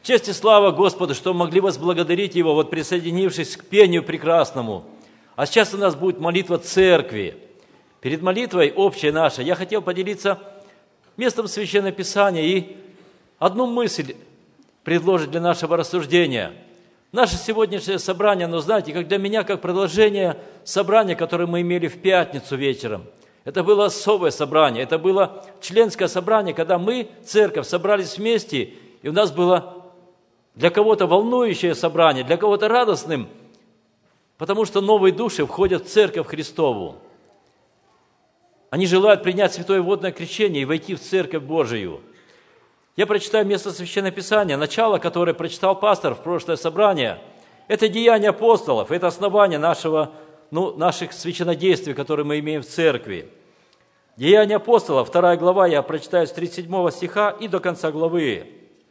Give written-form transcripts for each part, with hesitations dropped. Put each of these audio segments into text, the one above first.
Честь и слава Господу, что могли возблагодарить Его, вот присоединившись к пению прекрасному. А сейчас у нас будет молитва церкви. Перед молитвой общей нашей я хотел поделиться местом Священного Писания и одну мысль предложить для нашего рассуждения. Наше сегодняшнее собрание, знаете, как для меня, как продолжение собрания, которое мы имели в пятницу вечером. Это было особое собрание, это было членское собрание, когда мы, церковь, собрались вместе, и у нас было для кого-то волнующее собрание, для кого-то радостным, потому что новые души входят в Церковь Христову. Они желают принять святое водное крещение и войти в Церковь Божию. Я прочитаю место Священного Писания, начало, которое прочитал пастор в прошлое собрание. Это деяния апостолов, это основание наших священнодействий, которые мы имеем в Церкви. Деяния апостолов, 2 глава, я прочитаю с 37 стиха и до конца главы.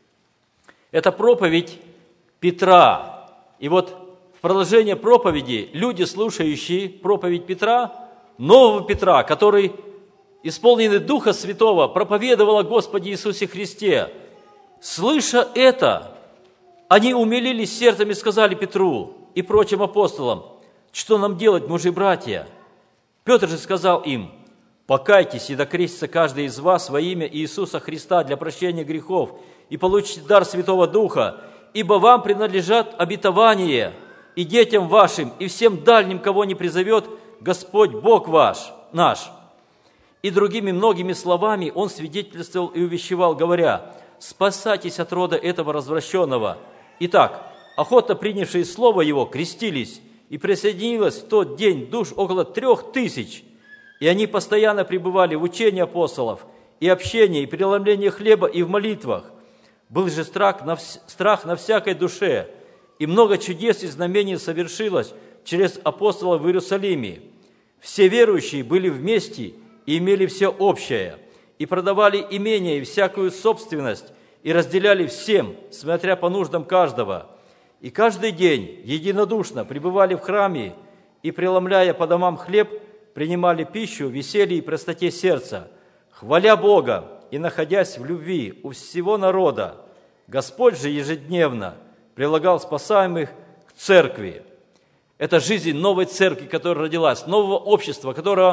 Это проповедь Петра. И вот в продолжение проповеди люди, слушающие проповедь Петра, нового Петра, который, исполненный Духа Святого, проповедовал о Господе Иисусе Христе. Слыша это, они умилились сердцем и сказали Петру и прочим апостолам: что нам делать, мужи и братья? Петр же сказал им: покайтесь и докрестится каждый из вас во имя Иисуса Христа для прощения грехов, и получите дар Святого Духа, ибо вам принадлежат обетование, и детям вашим, и всем дальним, кого не призовет Господь Бог наш. И другими многими словами он свидетельствовал и увещевал, говоря: спасайтесь от рода этого развращенного. Итак, охотно принявшие слово его крестились, и присоединилось в тот день душ около 3000, и они постоянно пребывали в учении апостолов, и общении, и преломлении хлеба, и в молитвах. Был же страх на всякой душе, и много чудес и знамений совершилось через апостолов в Иерусалиме. Все верующие были вместе и имели все общее, и продавали имения и всякую собственность, и разделяли всем, смотря по нуждам каждого. И каждый день единодушно пребывали в храме, и, преломляя по домам хлеб, принимали пищу в веселье и простоте сердца, хваля Бога и находясь в любви у всего народа. Господь же ежедневно прилагал спасаемых к церкви. Это жизнь новой церкви, которая родилась, нового общества,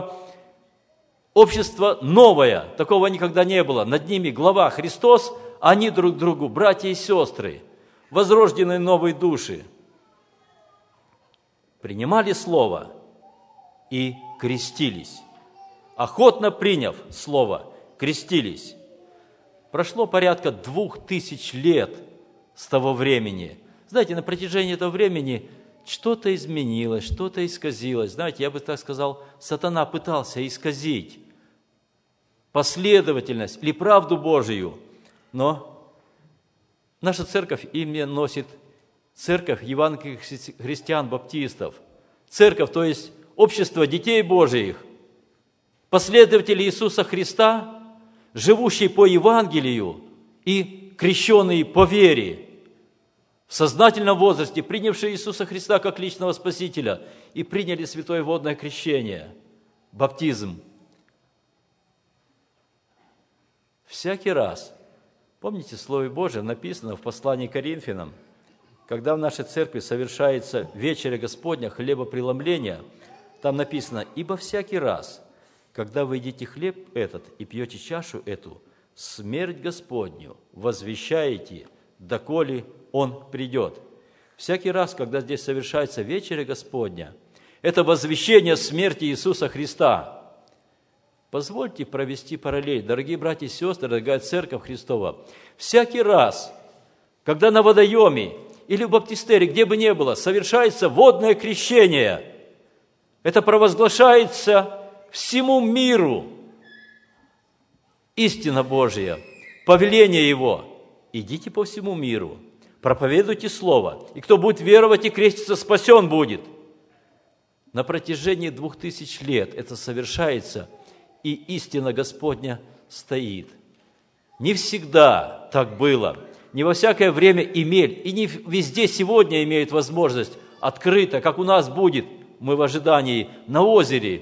общество новое, такого никогда не было. Над ними глава Христос, а они друг другу братья и сестры, возрожденные новые души. Принимали слово и крестились. Охотно приняв слово, крестились. Прошло порядка 2000 лет с того времени. Знаете, на протяжении этого времени что-то изменилось, что-то исказилось. Знаете, я бы так сказал, сатана пытался исказить последовательность или правду Божию. Но наша церковь имя носит церковь евангельских христиан-баптистов. Церковь, то есть общество детей Божиих, последователи Иисуса Христа, живущие по Евангелию и крещенные по вере, в сознательном возрасте, принявшие Иисуса Христа как личного Спасителя и приняли святое водное крещение, баптизм. Всякий раз, помните, в Слове Божьем написано в послании к Коринфянам, когда в нашей церкви совершается вечеря Господня, хлебопреломление, там написано: ибо всякий раз, когда вы едите хлеб этот и пьете чашу эту, смерть Господню возвещаете, доколе Он придет. Всякий раз, когда здесь совершается вечеря Господня, это возвещение смерти Иисуса Христа. Позвольте провести параллель, дорогие братья и сестры, дорогая Церковь Христова. Всякий раз, когда на водоеме или в баптистерии, где бы ни было, совершается водное крещение, это провозглашается всему миру истина Божия, повеление Его. Идите по всему миру, проповедуйте Слово, и кто будет веровать и креститься, спасен будет. На протяжении 2000 лет это совершается, и истина Господня стоит. Не всегда так было, не во всякое время имели, и не везде сегодня имеют возможность открыто, как у нас будет, мы в ожидании, на озере.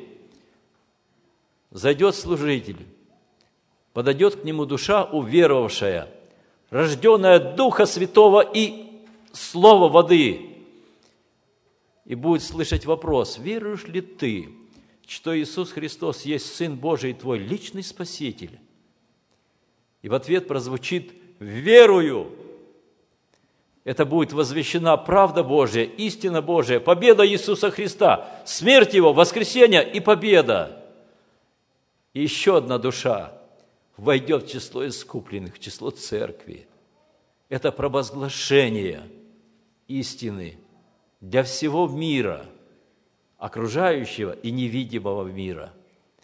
Зайдет служитель, подойдет к нему душа уверовавшая, рожденная от Духа Святого и Слова воды. И будет слышать вопрос: веруешь ли ты, что Иисус Христос есть Сын Божий и твой личный Спаситель? И в ответ прозвучит: верую. Это будет возвещена правда Божия, истина Божия, победа Иисуса Христа, смерть Его, воскресение и победа. И еще одна душа войдет в число искупленных, в число церкви. Это провозглашение истины для всего мира, окружающего и невидимого мира.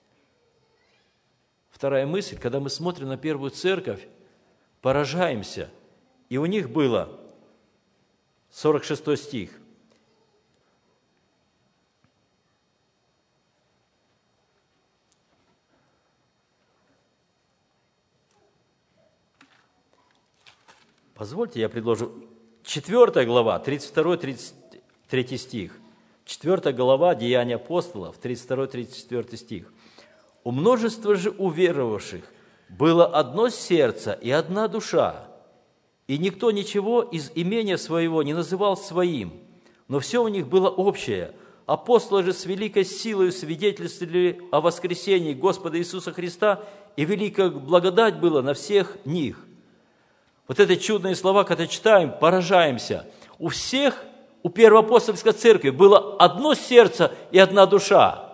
Вторая мысль: когда мы смотрим на первую церковь, поражаемся. И у них было 46 стих. Позвольте, я предложу 4 глава, 32-33 стих. 4 глава Деяния апостолов, 32-34 стих. «У множества же уверовавших было одно сердце и одна душа, и никто ничего из имения своего не называл своим, но все у них было общее. Апостолы же с великой силой свидетельствовали о воскресении Господа Иисуса Христа, и великая благодать была на всех них». Вот эти чудные слова, когда читаем, поражаемся. У всех, у первоапостольской церкви было одно сердце и одна душа.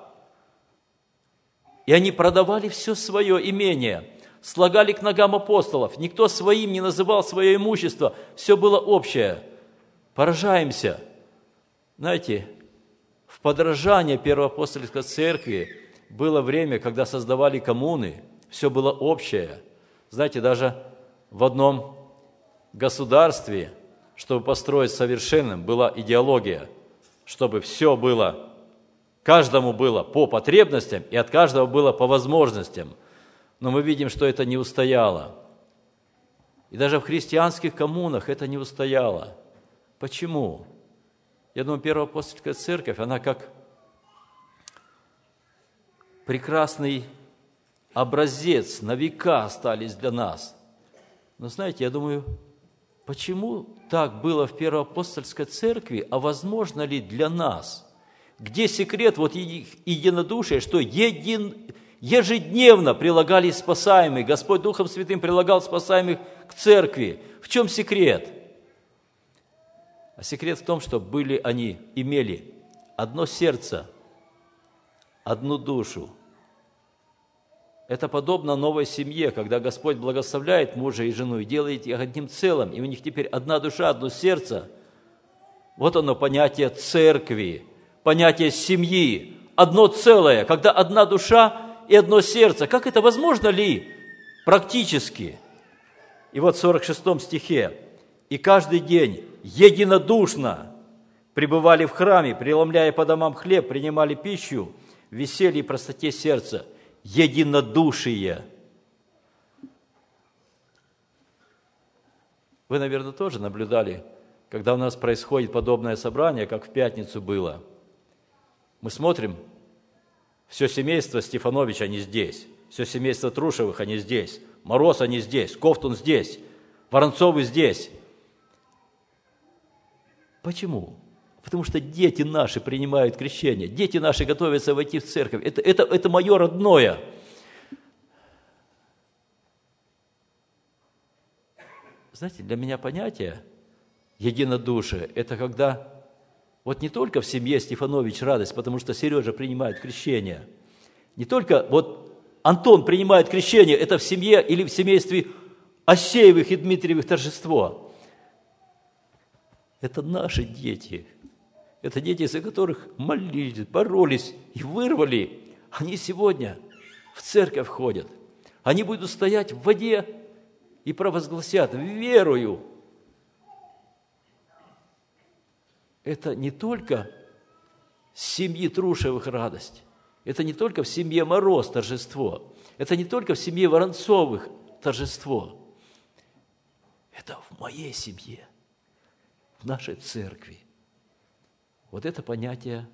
И они продавали все свое имение, слагали к ногам апостолов. Никто своим не называл свое имущество, все было общее. Поражаемся. Знаете, в подражание первоапостольской церкви было время, когда создавали коммуны, все было общее. Знаете, даже в одном государстве, чтобы построить совершенным, была идеология, чтобы все было, каждому было по потребностям и от каждого было по возможностям. Но мы видим, что это не устояло. И даже в христианских коммунах это не устояло. Почему? Я думаю, первоапостольская церковь, она как прекрасный образец на века остались для нас. Но знаете, я думаю, почему так было в первоапостольской церкви, а возможно ли для нас? Где секрет вот единодушия, что ежедневно прилагались спасаемые, Господь Духом Святым прилагал спасаемых к церкви. В чем секрет? А секрет в том, что имели одно сердце, одну душу. Это подобно новой семье, когда Господь благословляет мужа и жену и делает их одним целым, и у них теперь одна душа, одно сердце. Вот оно понятие церкви, понятие семьи, одно целое, когда одна душа и одно сердце. Как это возможно ли практически? И вот в 46 стихе: «И каждый день единодушно пребывали в храме, преломляя по домам хлеб, принимали пищу в веселье и простоте сердца». Единодушие. Вы, наверное, тоже наблюдали, когда у нас происходит подобное собрание, как в пятницу было. Мы смотрим, все семейство Стефанович, они здесь, все семейство Трушевых, они здесь, Мороз, они здесь, Ковтун здесь, Воронцовы здесь. Почему? Потому что дети наши принимают крещение, дети наши готовятся войти в церковь. Это мое родное. Знаете, для меня понятие единодушие – это когда вот не только в семье Стефанович радость, потому что Сережа принимает крещение, не только вот Антон принимает крещение, это в семье или в семействе Осеевых и Дмитриевых торжество. Это наши дети. Это дети, за которых молились, боролись и вырвали. Они сегодня в церковь ходят. Они будут стоять в воде и провозгласят: верую. Это не только в семье Трушевых радость. Это не только в семье Мороз торжество. Это не только в семье Воронцовых торжество. Это в моей семье, в нашей церкви. Вот это понятие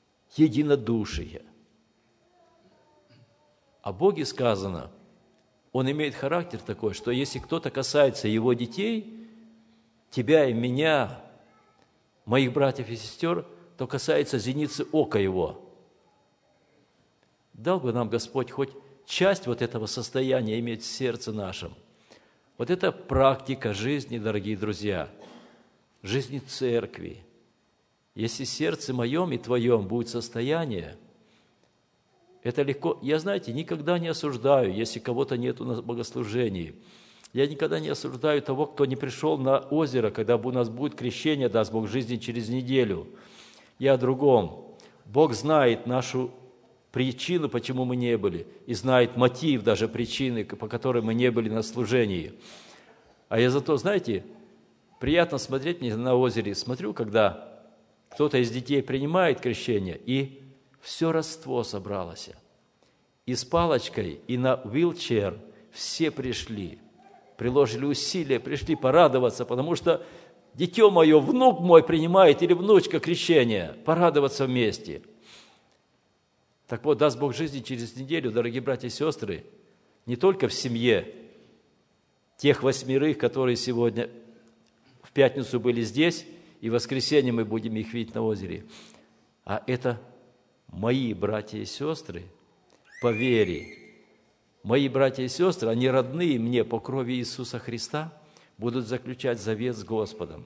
единодушия. О Боге сказано: он имеет характер такой, что если кто-то касается его детей, тебя и меня, моих братьев и сестер, то касается зеницы ока его. Дал бы нам Господь хоть часть вот этого состояния иметь в сердце нашем. Вот это практика жизни, дорогие друзья, жизни церкви. Если в сердце моем и твоем будет состояние, это легко. Я, знаете, никогда не осуждаю, если кого-то нету на богослужении. Я никогда не осуждаю того, кто не пришел на озеро, когда у нас будет крещение, даст Бог жизни через неделю. Я о другом. Бог знает нашу причину, почему мы не были, и знает мотив, даже причины, по которой мы не были на служении. А я зато, знаете, приятно смотреть мне на озере. Смотрю, когда кто-то из детей принимает крещение, и все родство собралось. И с палочкой, и на вилчер все пришли, приложили усилия, пришли порадоваться, потому что дитё мое, внук мой принимает, или внучка крещение, порадоваться вместе. Так вот, даст Бог жизни через неделю, дорогие братья и сестры, не только в семье тех 8, которые сегодня в пятницу были здесь, и в воскресенье мы будем их видеть на озере, а это мои братья и сестры по вере. Мои братья и сестры, они родные мне по крови Иисуса Христа, будут заключать завет с Господом.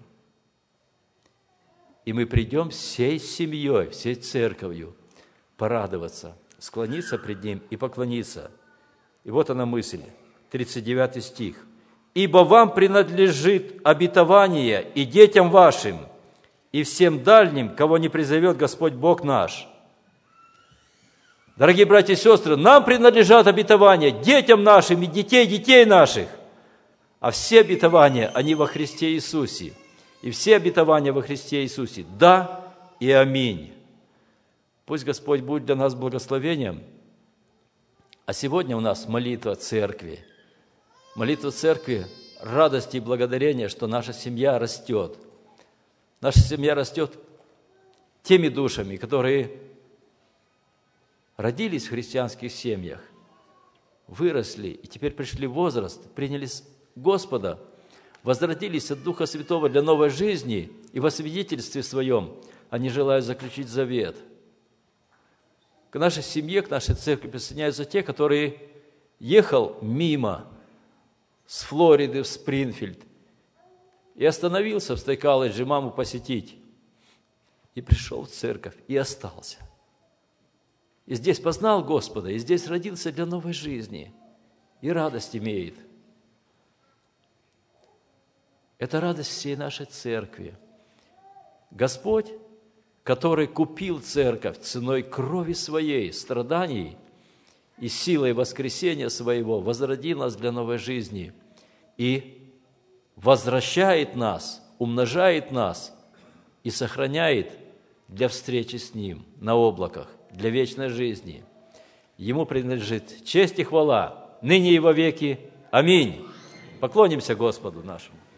И мы придем всей семьей, всей церковью порадоваться, склониться пред Ним и поклониться. И вот она мысль, 39 стих. «Ибо вам принадлежит обетование и детям вашим, и всем дальним, кого не призовет Господь Бог наш». Дорогие братья и сестры, нам принадлежат обетования, детям нашим и детей наших. А все обетования, они во Христе Иисусе. И все обетования во Христе Иисусе. Да и аминь. Пусть Господь будет для нас благословением. А сегодня у нас молитва церкви. Молитва церкви, радости и благодарения, что наша семья растет. Наша семья растет теми душами, которые родились в христианских семьях, выросли и теперь пришли в возраст, приняли Господа, возродились от Духа Святого для новой жизни, и во свидетельстве своем они желают заключить завет. К нашей семье, к нашей церкви присоединяются те, которые ехал мимо с Флориды в Спрингфилд и остановился в Стейк-колледже маму посетить, и пришел в церковь, и остался. И здесь познал Господа, и здесь родился для новой жизни, и радость имеет. Это радость всей нашей церкви. Господь, который купил церковь ценой крови своей, страданий и силой воскресения своего, возродил нас для новой жизни и возвращает нас, умножает нас и сохраняет для встречи с Ним на облаках, для вечной жизни. Ему принадлежит честь и хвала, ныне и во веки. Аминь. Поклонимся Господу нашему.